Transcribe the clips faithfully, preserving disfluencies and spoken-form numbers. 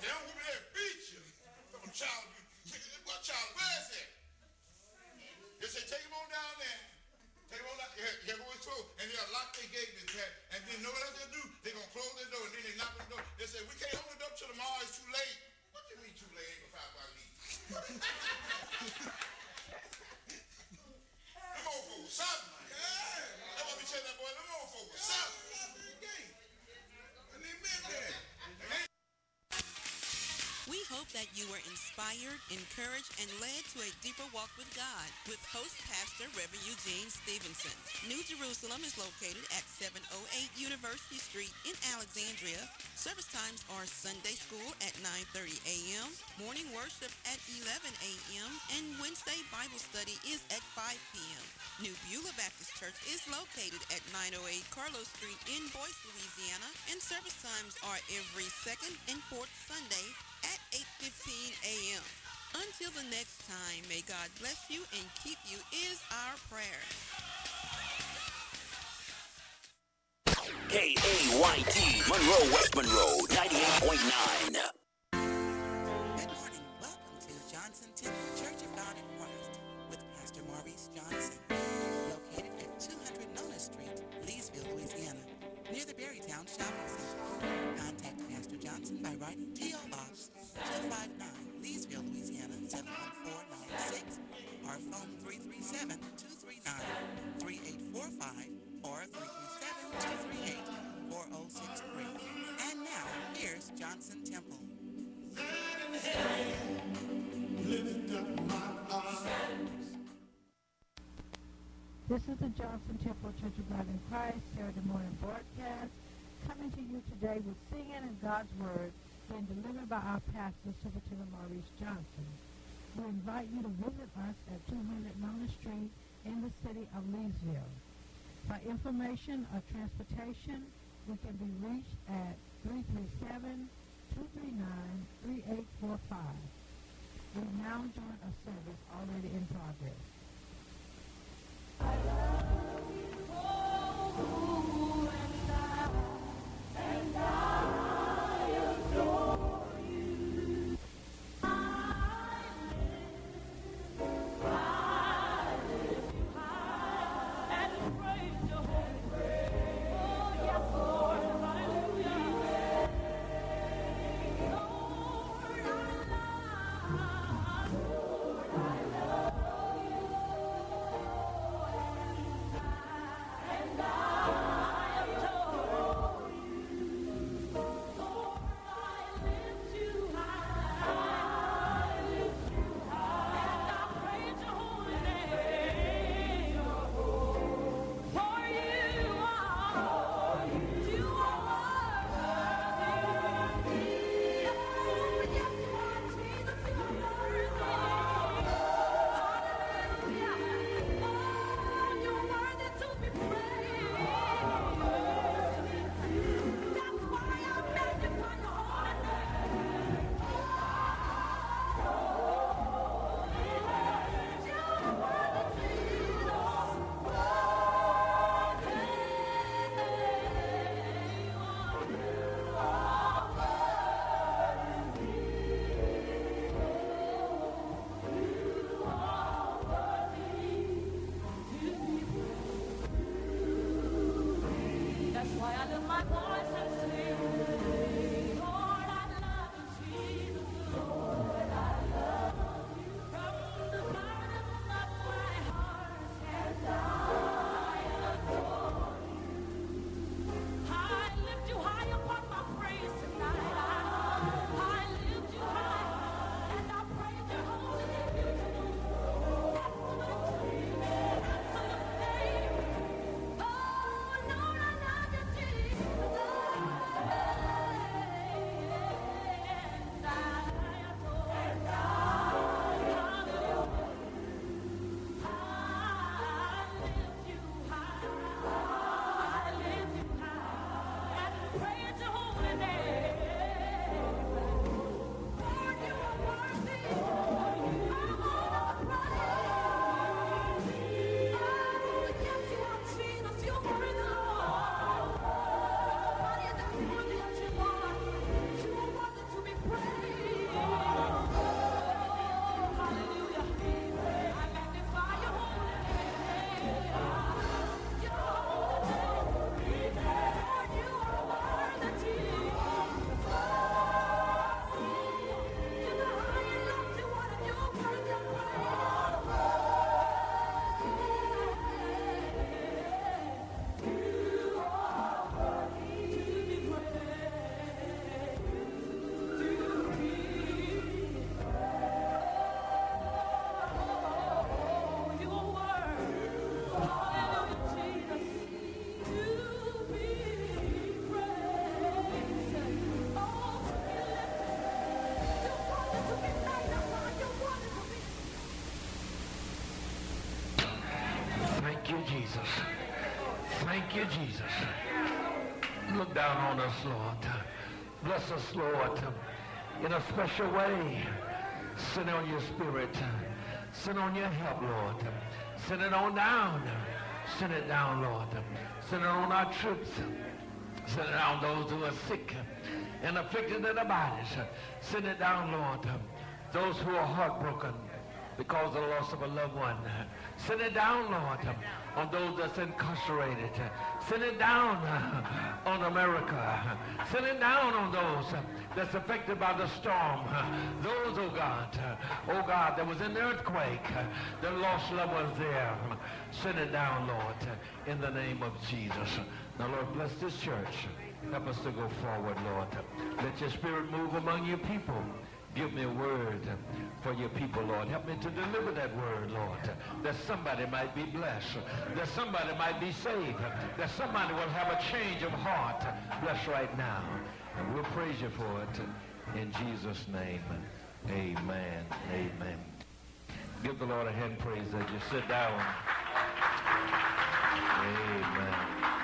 They don't want me there beat you. Some child, what child, where is it? They say, take him on down there. Take him on down there. Here go his toe. And they'll lock their gate in his head. And then know what else they'll do? They're going to close their door and then they knock on the door. They say, we can't open the door till tomorrow. It's too late. What do you mean too late? Ain't gonna find out leave. Them old folks, something. Yeah. That's what we telling that boy. Them old folks, something. And they meant that. We hope that you were inspired, encouraged, and led to a deeper walk with God with host pastor Reverend Eugene Stevenson. New Jerusalem is located at seven oh eight University Street in Alexandria. Service times are Sunday school at nine thirty a.m., morning worship at eleven a.m., and Wednesday Bible study is at five p.m. New Beulah Baptist Church is located at nine oh eight Carlos Street in Boyce, Louisiana, and service times are every second and fourth Sunday at eight fifteen a.m. Until the next time, may God bless you and keep you is our prayer. K A Y T, Monroe, West Monroe, ninety-eight point nine. Good morning. Welcome to Johnson Temple Church of God in Christ with Pastor Maurice Johnson, located at two hundred Nona Street, Leesville, Louisiana, near the Berrytown Shopping Center. Contact Pastor Johnson by writing P O. Box two five nine, Leesville, Louisiana, seven one four nine six, or phone three three seven, two three nine, three eight four five or three three seven, two three eight, four oh six three. And now, here's Johnson Temple. Lift up my arms. This is the Johnson Temple Church of God in Christ Saturday morning broadcast, coming to you today with singing and God's Word being delivered by our pastor, Superintendent Maurice Johnson. We invite you to visit us at two hundred Nona Street in the city of Leesville. For information or transportation, we can be reached at three three seven, two three nine, three eight four five. We now join a service already in progress. I love you, oh, and I, and I adore you. I live, I lift you high and praise your holy name. Oh, yes, Lord, hallelujah. Lord, I love, Lord, I love you. And I adore you. Lord, I lift you high. I lift you high. And I praise your holy name. For you are, you are worthy. Oh, yes, you are, Jesus, you are worthy. Hallelujah. Oh, you're worthy to be praised. That's why I magnify your holy name. You're worthy, Jesus. That's why I lift my voice and sing, Lord, I love you, Jesus. Lord, I love you. From the bottom of my heart, and I adore you. I lift you high upon my praise tonight. I, I lift you high, and I praise your holy name. That's my name. Oh, Lord, I love you, Jesus. Jesus. Thank you, Jesus. Look down on us, Lord. Bless us, Lord, in a special way. Send on your spirit. Send on your help, Lord. Send it on down. Send it down, Lord. Send it on our troops. Send it down those who are sick and afflicted in their bodies. Send it down, Lord. Those who are heartbroken because of the loss of a loved one. Send it down, Lord, on those that's incarcerated. Send it down on America. Send it down on those that's affected by the storm. Those, oh God, oh God, that was in the earthquake, that lost loved ones there. Send it down, Lord, in the name of Jesus. Now, Lord, bless this church. Help us to go forward, Lord. Let your spirit move among your people. Give me a word for your people, Lord. Help me to deliver that word, Lord, that somebody might be blessed, that somebody might be saved, that somebody will have a change of heart. Bless right now. And we'll praise you for it in Jesus' name. Amen. Amen. Give the Lord a hand praise as you sit down. Amen.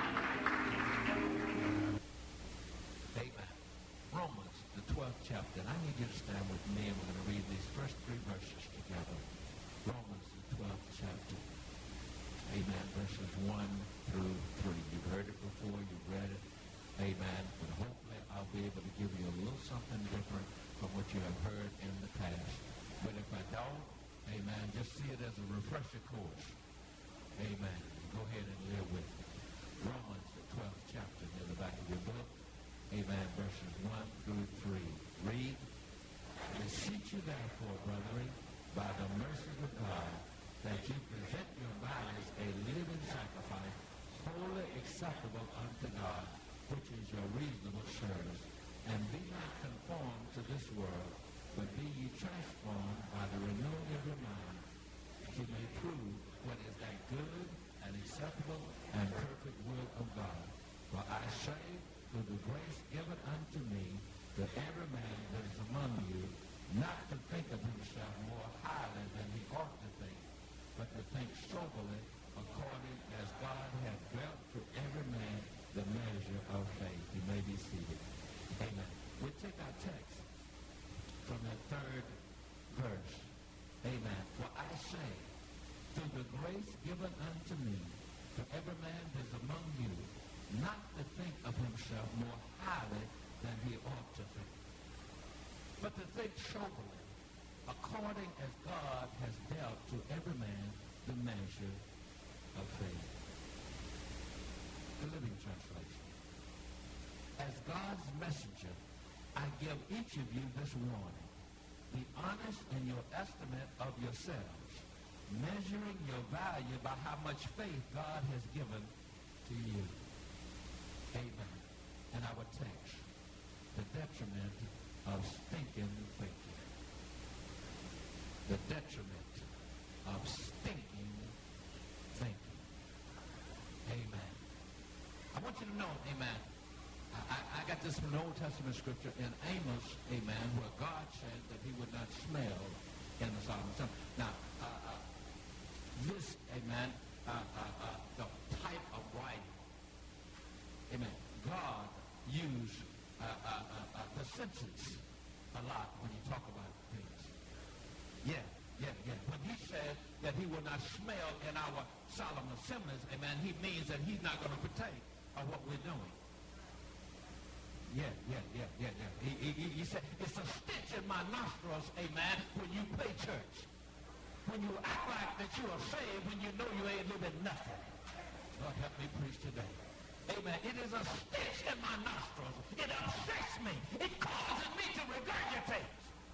Amen. Romans, the twelfth chapter. And I need you to stand with me, and we're going to read these first three verses together. Romans, the twelfth chapter. Amen. Verses one through three. You've heard it before. You've read it. Amen. But hopefully I'll be able to give you a little something different from what you have heard in the past. But if I don't, amen, just see it as a refresher course. Amen. Go ahead and live with it. Romans, the twelfth chapter, near the back of your book. Amen. Verses one through three. Read. Beseech you therefore, brethren, by the mercies of God, that you present your bodies a living sacrifice, wholly acceptable unto God, which is your reasonable service. And be not conformed to this world, but be ye transformed by the renewing of your mind, that you may prove what is that good and acceptable and perfect will of God. For I say, through the grace given unto me, to every man that is among you, not to think of himself more highly than he ought to think, but to think soberly, according as God hath dealt to every man the measure of faith. You may be seated. Amen. We'll take our text from the third verse. Amen. For I say, through the grace given unto me, to every man that is among you, not to think of himself more highly than he ought to think, but to think soberly, according as God has dealt to every man the measure of faith. The Living Translation. As God's messenger, I give each of you this warning. Be honest in your estimate of yourselves, measuring your value by how much faith God has given to you. Amen. And our text, the detriment of stinking thinking. The detriment of stinking thinking. Amen. I want you to know, amen, I, I got this from the Old Testament scripture in Amos, amen, where God said that he would not smell in the Sodom sun. Now, uh, uh, this, amen, uh, uh, uh, the type of writing, amen, God used uh, uh, uh, uh, the senses a lot when you talk about things. Yeah, yeah, yeah. When he said that he will not smell in our solemn assemblies, amen, he means that he's not going to partake of what we're doing. Yeah, yeah, yeah, yeah, yeah. He, he, he said, it's a stench in my nostrils, amen, when you play church. When you act like that you are saved when you know you ain't living nothing. Lord, help me preach today. Amen. It is a stench in my nostrils. It upsets me. It causes me to regurgitate.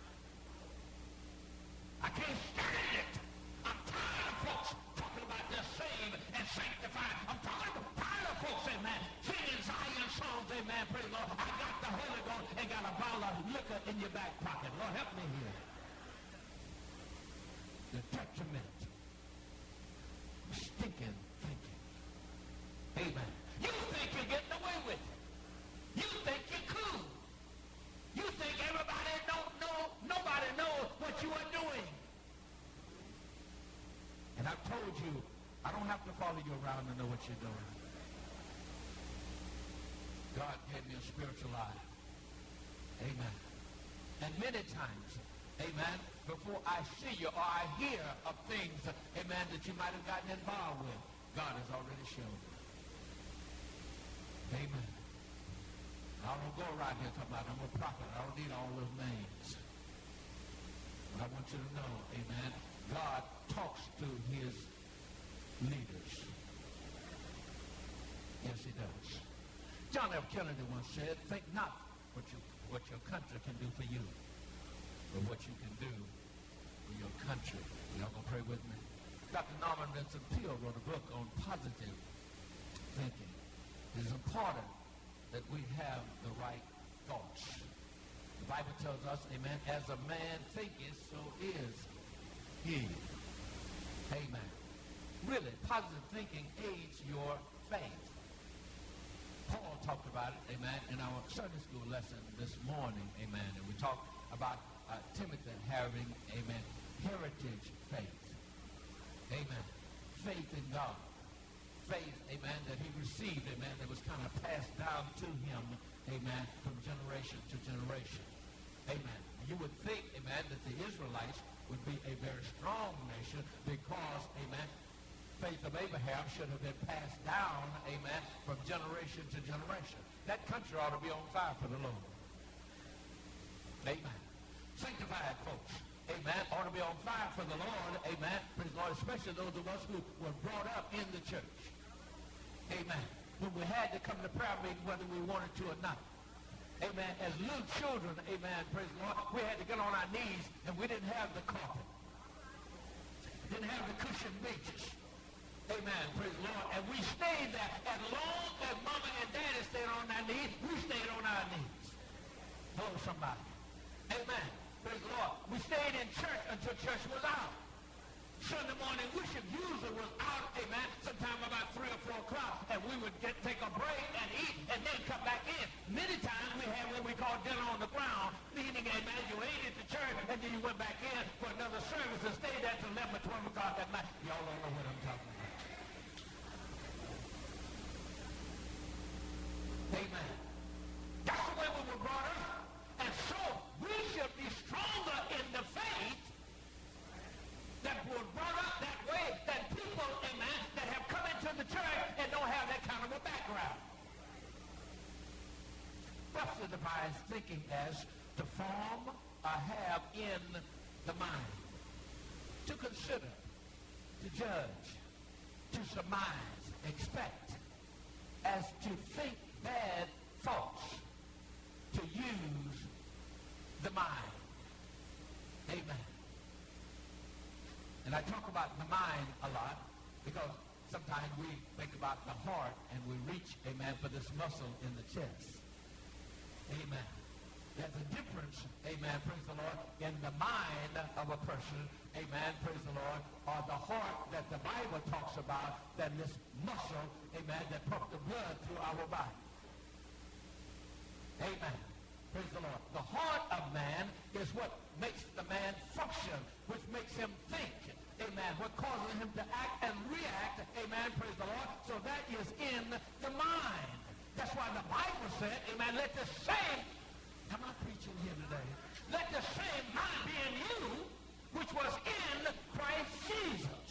I can't stand it. I'm tired of folks talking about they're saved and sanctified. I'm tired of, tired of folks, amen, singing Zion songs, amen, praise the Lord. I got the Holy Ghost and got a bottle of liquor in your back pocket. Lord, help me here. The detriment of stinking thinking. Amen. You think you're getting away with it. You think you're cool. You think everybody don't know, nobody knows what you are doing. And I've told you, I don't have to follow you around to know what you're doing. God gave me a spiritual eye. Amen. And many times, amen, before I see you or I hear of things, amen, that you might have gotten involved with, God has already shown you. Amen. I don't go around here talking about I'm a prophet. I don't need all those names. But I want you to know, amen, God talks to his leaders. Yes, he does. John F. Kennedy once said, think not what, you, what your country can do for you, but what you can do for your country. Y'all gonna pray with me? Doctor Norman Vincent Peale wrote a book on positive thinking. It is important that we have the right thoughts. The Bible tells us, amen, as a man thinketh, so is he. Amen. Really, positive thinking aids your faith. Paul talked about it, amen, in our Sunday school lesson this morning, amen, and we talked about uh, Timothy having, amen, heritage faith. Amen. Faith in God. Faith, amen, that he received, amen, that was kind of passed down to him, amen, from generation to generation. Amen. You would think, amen, that the Israelites would be a very strong nation because, amen, faith of Abraham should have been passed down, amen, from generation to generation. That country ought to be on fire for the Lord. Amen. Sanctified folks, amen, ought to be on fire for the Lord, amen, praise the Lord, especially those of us who were brought up in the church. Amen. When we had to come to prayer meeting whether we wanted to or not. Amen. As little children, amen, praise the Lord, we had to get on our knees and we didn't have the carpet. Didn't have the cushion benches. Amen. Praise the Lord. And we stayed there. As long as mama and daddy stayed on their knees, we stayed on our knees. Hello, somebody. Amen. Praise the Lord. We stayed in church until church was out. Sunday morning worship usually was out, amen, sometime about three or four o'clock, and we would get take a break and eat and then come back in. Many times we had what we call dinner on the ground, meaning, amen, you ate at the church and then you went back in for another service and stayed there till eleven or twelve o'clock at night. Y'all don't know what I'm talking about. Amen. That's the way we were brought up. And so we should be stronger in the faith that was brought up that way than people, amen, that have come into the church and don't have that kind of a background. Webster defines thinking as to form or have in the mind, to consider, to judge, to surmise, expect, as to think bad thoughts, to use the mind. Amen. And I talk about the mind a lot because sometimes we think about the heart and we reach, amen, for this muscle in the chest. Amen. There's a difference, amen, praise the Lord, in the mind of a person, amen, praise the Lord, or the heart that the Bible talks about than this muscle, amen, that pumps the blood through our body. Amen. Praise the Lord. The heart of man is what makes the man function, which makes him think. Amen. What causes him to act and react. Amen. Praise the Lord. So that is in the mind. That's why the Bible said, amen, let the same, am I preaching here today? Let the same mind be in you, which was in Christ Jesus.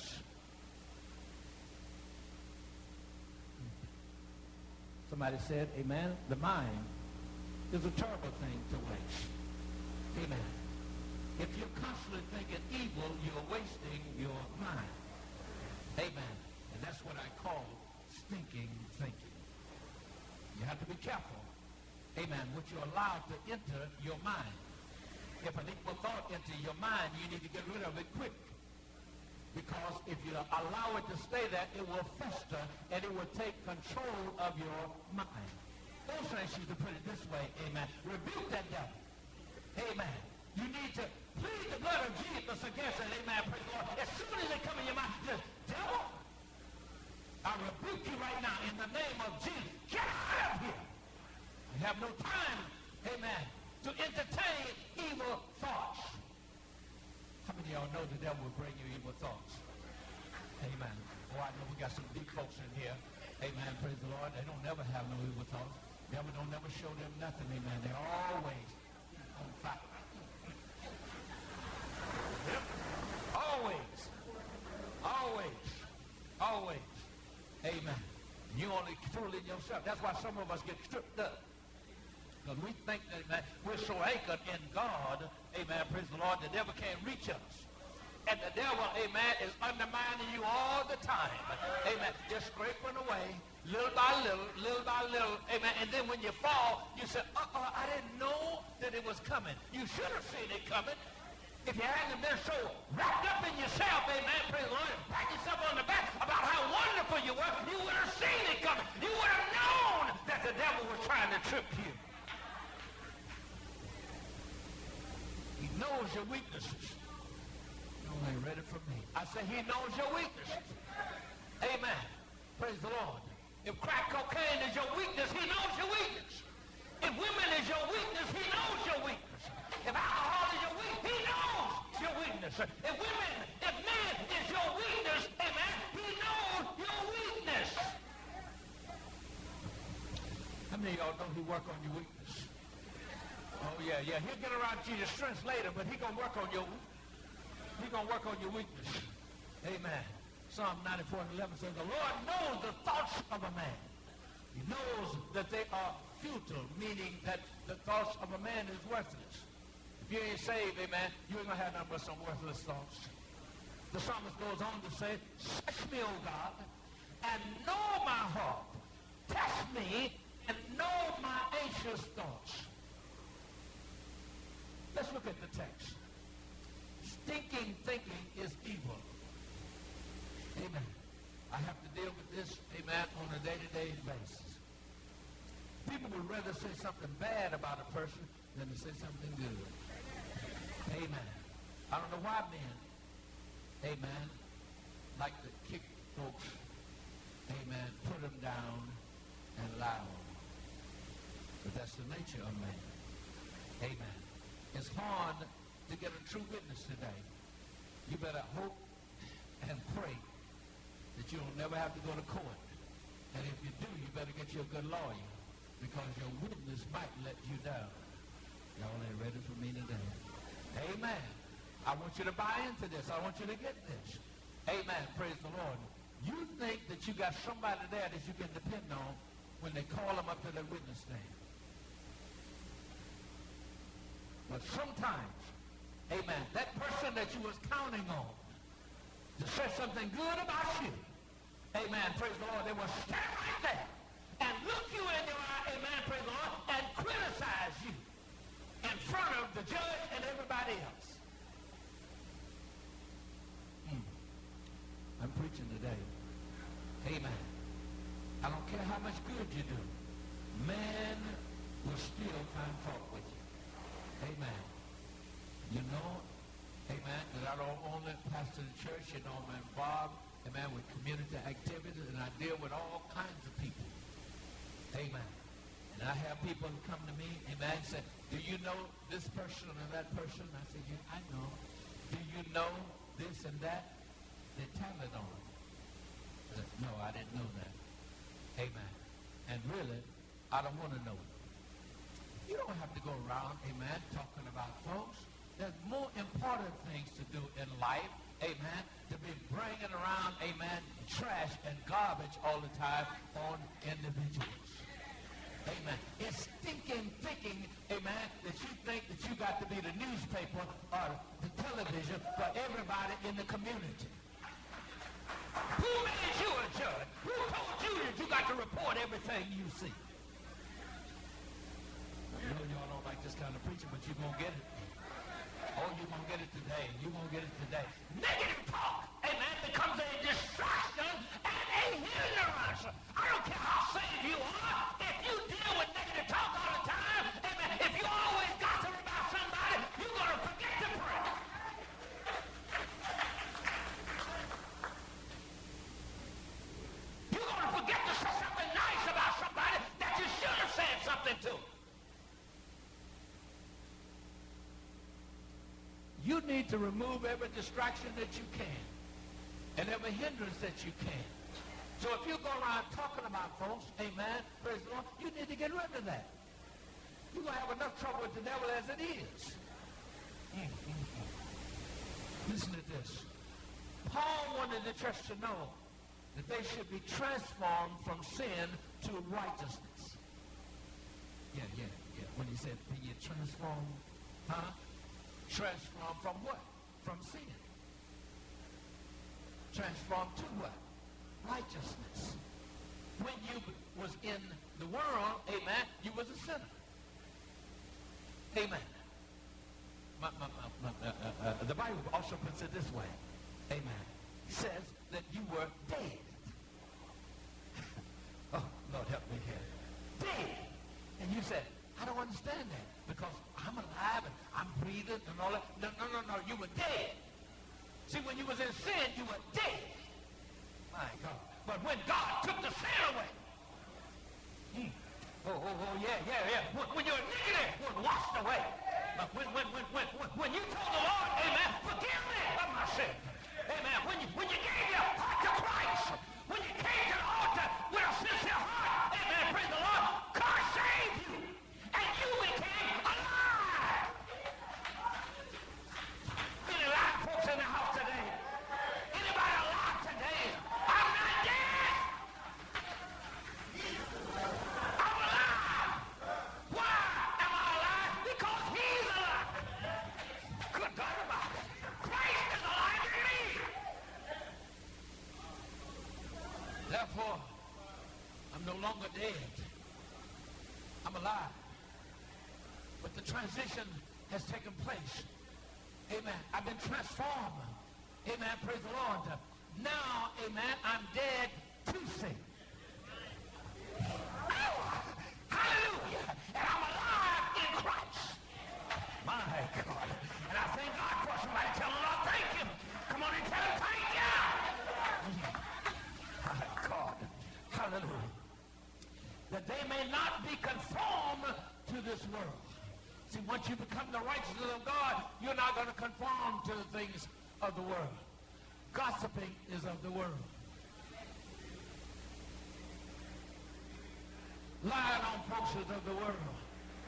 Somebody said, amen, the mind is a terrible thing to waste. Amen. If you're constantly thinking evil, you're wasting your mind. Amen. And that's what I call stinking thinking. You have to be careful, amen, what you allow to enter your mind. If an evil thought enters your mind, you need to get rid of it quick. Because if you allow it to stay there, it will fester and it will take control of your mind. Those things used to put it this way, amen. Rebuke that devil. Amen. You need to plead the blood of Jesus against it, amen. Praise the Lord. As soon as they come in your mind, just, devil, I rebuke you right now in the name of Jesus. Get out of here. I have no time, amen, to entertain evil thoughts. How many of y'all know the devil will bring you evil thoughts? Amen. Oh, I know we got some deep folks in here. Amen. Praise the Lord. They don't never have no evil thoughts. Devil don't never show them nothing. Amen. They're always on fire. Yep. Always. Always. Always. Amen. You only fooling yourself. That's why some of us get stripped up. Because we think that, amen, we're so anchored in God, amen, praise the Lord, the devil can't reach us. And the devil, amen, is undermining you all the time. Amen. Just scraping away, little by little, little by little, amen. And then when you fall, you say, uh-uh, I didn't know that it was coming. You should have seen it coming. If you hadn't been so wrapped up in yourself, amen, praise the Lord, and pat yourself on the back about how wonderful you were, you would have seen it coming. You would have known that the devil was trying to trip you. He knows your weaknesses. You ain't ready for me. I say he knows your weaknesses. Amen. Praise the Lord. If crack cocaine is your weakness, he knows your weakness. If women is your weakness, he knows your weakness. If alcohol is your weakness, he knows your weakness. If women, if men is your weakness, amen, he knows your weakness. How many of y'all know he work on your weakness? Oh, yeah, yeah. He'll get around to your strengths later, but he going to work on your He's going to work on your weakness. Amen. Psalm ninety-four and eleven says, the Lord knows the thoughts of a man. He knows that they are futile, meaning that the thoughts of a man is worthless. If you ain't saved, amen, you ain't going to have nothing but some worthless thoughts. The psalmist goes on to say, search me, O God, and know my heart. Test me and know my anxious thoughts. Let's look at the text. Stinking thinking is evil. Amen. I have to deal with this, amen, on a day-to-day basis. People would rather say something bad about a person than to say something good. Amen. I don't know why men, amen, like to kick folks, amen, put them down and lie on them. But that's the nature of man. Amen. It's hard to get a true witness today. You better hope and pray that you'll never have to go to court. And if you do, you better get you a good lawyer, because your witness might let you down. Y'all ain't ready for me today. Amen. I want you to buy into this. I want you to get this. Amen. Praise the Lord. You think that you got somebody there that you can depend on when they call them up to their witness stand. But sometimes, amen, that person that you was counting on to say something good about you, amen, praise the Lord, they will stand right there and look you in your eye, amen, praise the Lord, and criticize you in front of the judge and everybody else. Hmm. I'm preaching today. Amen. I don't care how much good you do. Man will still find fault with you. Amen. You know, amen, that I don't only pastor the church, you know, I'm involved, amen, with community activities, and I deal with all kinds of people. Amen. And I have people who come to me, amen, and say, do you know this person or that person? I say, yeah, I know. Do you know this and that? They tell it on. I said, no, I didn't know that. Amen. And really, I don't want to know it. You don't have to go around, amen, talking about folks. There's more important things to do in life, amen, to be bringing around, amen, trash and garbage all the time on individuals. Amen. It's stinking thinking, amen, that you think that you got to be the newspaper or the television for everybody in the community. Who made you a judge? Who told you that you got to report everything you see? I know y'all don't like this kind of preaching, but you're going to get it. Oh, you're going to get it today. You're going to get it today. Negative talk, amen, becomes a distraction and a hindrance. I don't care how saved you are. If you deal with negative talk all the time, amen, if you always gossip about somebody, you're going to forget to pray. You're going to forget to say something nice about somebody that you should have said something to. You need to remove every distraction that you can. and every hindrance that you can. So if you go around talking about folks, amen, praise the Lord, you need to get rid of that. You're going to have enough trouble with the devil as it is. Mm-hmm. Listen to this. Paul wanted the church to know that they should be transformed from sin to righteousness. Yeah, yeah, yeah. When he said, be ye transformed, huh? Transformed from what? From sin. Transformed to what? Righteousness. When you was in the world, amen, you was a sinner. Amen. My, my, my, my, uh, uh, uh, the Bible also puts it this way. Amen. It says that you were dead. Oh, Lord, help me here. Dead. And you said, I don't understand that because I'm alive and I'm breathing and all that. No, no, no, no. You were dead. See, when you was in sin, you were dead. My God. But when God took the sin away, hmm. oh, oh, oh, yeah, yeah, yeah. When, when you're negative, when washed away. But when, when, when, when, when, when you told the Lord, amen, forgive me of my sin. Amen. When you, when you gave your heart to Christ, when you came to the altar with a sincere heart, amen, praise the Lord, God saved you, and you became alive. Any alive folks in the house today? Anybody alive today? I'm not dead. I'm alive. Why am I alive? Because he's alive. Good God about it. Christ is alive in me. Therefore, I'm no longer dead. I'm alive. But the transition has taken place. Amen. I've been transformed. Amen. Praise the Lord. Now, amen, I'm dead to sin. Oh, hallelujah. And I'm alive in Christ. My God. And I thank God for somebody. Tell the Lord thank him. Come on and tell him thank you. My God. Hallelujah. That they may not be conformed to this world. See, once you become the righteousness of God, you're not going to conform to the things of the world. Gossiping is of the world. Lying on folks is of the world.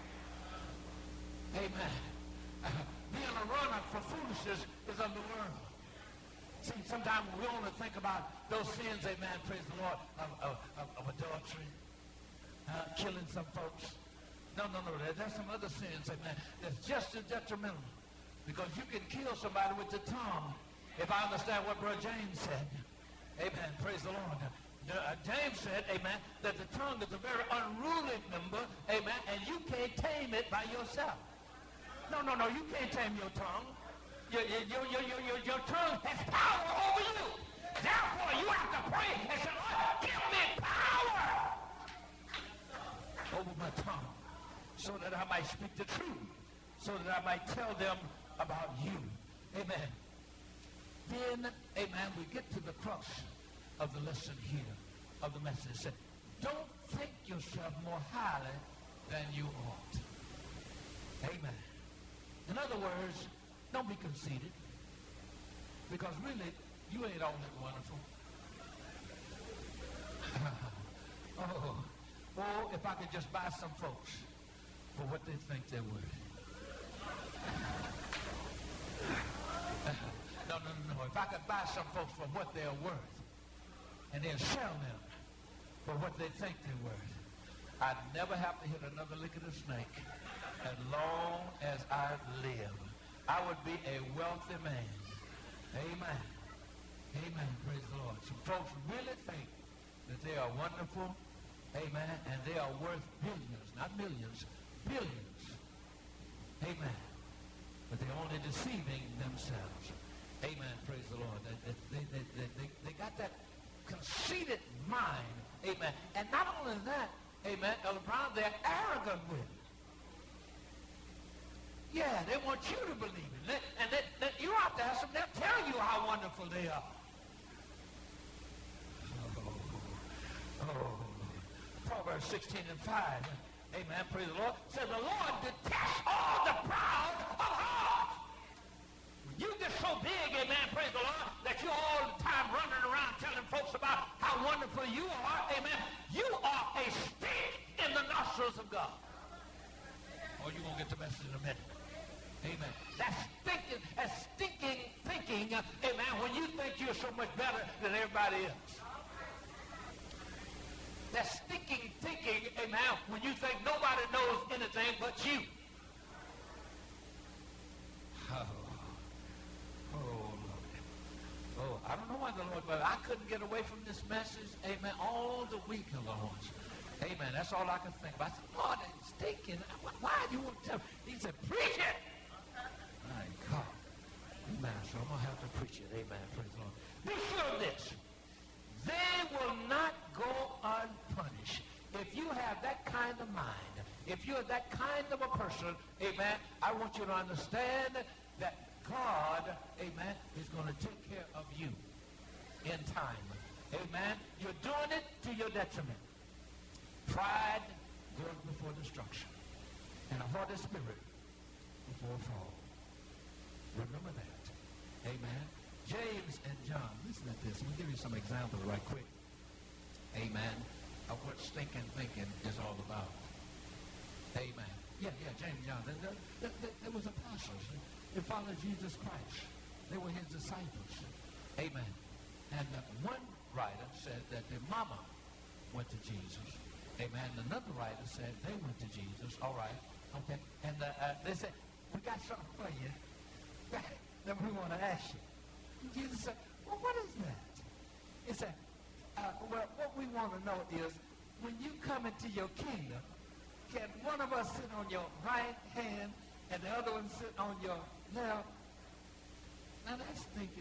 Amen. Uh, being a runner for foolishness is of the world. See, sometimes we only think about those sins, amen, praise the Lord, of, of, of, of adultery, uh, killing some folks. No, no, no, there, there's some other sins, amen, that's just as detrimental. Because you can kill somebody with the tongue. If I understand what Brother James said, amen, praise the Lord. Uh, James said, amen, that the tongue is a very unruly member, amen, and you can't tame it by yourself. No, no, no, you can't tame your tongue. Your, your, your, your, your, your tongue has power over you. Therefore, you have to pray and say, Lord, give me power over my tongue so that I might speak the truth, so that I might tell them about you. Amen. Then, amen, we get to the crux of the lesson here, of the message. It said, don't think yourself more highly than you ought. Amen. In other words, don't be conceited, because really, you ain't all that wonderful. oh, oh, if I could just buy some folks for what they think they're worth. no, no, no, no. If I could buy some folks for what they're worth, and then sell them for what they think they're worth, I'd never have to hit another lick of the snake as long as I live. I would be a wealthy man. Amen. Amen. Praise the Lord. Some folks really think that they are wonderful. Amen. And they are worth billions, not millions, billions. Amen. But they're only deceiving themselves. Amen. Praise the Lord. They, they, they, they, they, they got that conceited mind. Amen. And not only that, amen, Elder Brown, they're arrogant with it. Yeah, they want you to believe it. They, and they, they, you have to ask them, they'll tell you how wonderful they are. Oh, oh. Proverbs sixteen and five, amen, praise the Lord, says the Lord detests all the proud of heart. You get so big, amen, praise the Lord, that you're all the time running around telling folks about how wonderful you are, amen. You are a stink in the nostrils of God. Oh, you're going to get the message in a minute. Amen. That's stinking, that's stinking thinking, amen, when you think you're so much better than everybody else. That's stinking thinking, amen, when you think nobody knows anything but you. Oh. Oh, Lord. Oh, I don't know why the Lord, but I couldn't get away from this message, amen, all the week, Lord. Amen. That's all I could think about. I said, Lord, it's stinking. Why do you want to tell me? He said, preach it. My God. Amen. So I'm going to have to preach it. Amen. Praise the Lord. Be sure of this. They will not go unpunished. If you have that kind of mind, if you're that kind of a person, amen, I want you to understand that God, amen, is going to take care of you in time. Amen. You're doing it to your detriment. Pride goes before destruction, and a haughty spirit before a fall. Remember that. Amen. James and John, listen at this. We'll give you some examples right quick. Amen. Of what stinking thinking is all about. Amen. Yeah, yeah, James and John. There, there, there, there was apostles. They followed Jesus Christ. They were his disciples. Amen. And uh, one writer said that their mama went to Jesus. Amen. Another writer said they went to Jesus. All right. Okay. And uh, uh, they said, we got something for you that we want to ask you. And Jesus said, well, what is that? He said, uh, well, what we want to know is, when you come into your kingdom, can one of us sit on your right hand and the other one sit on your left? Now that's thinking.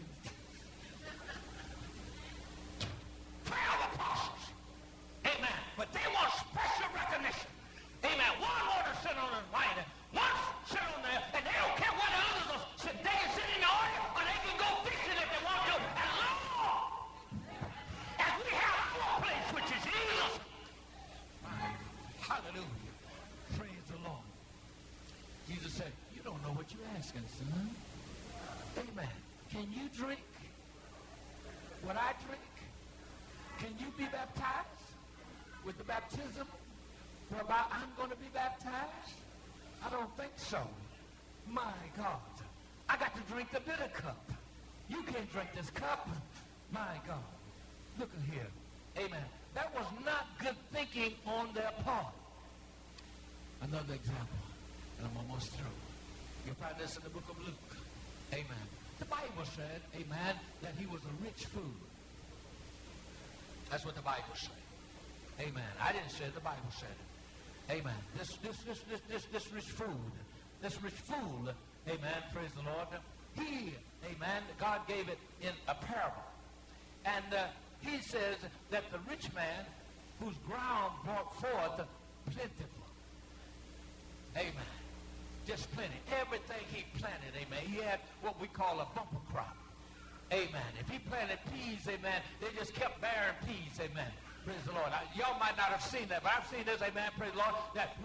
Twelve apostles. Amen. But they want special recognition. Amen. One want to sit on the right and one sit on there, and they don't care what the others are sit. They can sit in the order, or they can go fishing if they want to. And Lord, as we have our place, which is Jesus. Hallelujah. Praise the Lord. Jesus said, you don't know what you're asking, son. Amen. Can you drink what I drink? Can you be baptized with the baptism whereby I'm going to be baptized? I don't think so. My God. I got to drink the bitter cup. You can't drink this cup. My God. Look at here. Amen. That was not good thinking on their part. Another example, and I'm almost through. You'll find this in the book of Luke. Amen. The Bible said, amen, that he was a rich fool. That's what the Bible said. Amen. I didn't say it, the Bible said it. Amen. This, this, this, this, this, this rich fool, this rich fool, amen, praise the Lord. He, amen, God gave it in a parable. And uh, he says that the rich man whose ground brought forth plentiful. Amen. Just plenty. Everything he planted, amen. He had what we call a bumper crop. Amen. If he planted peas, amen, they just kept bearing peas, amen. Praise the Lord. Y'all might not have seen that, but I've seen this, amen, praise the Lord, that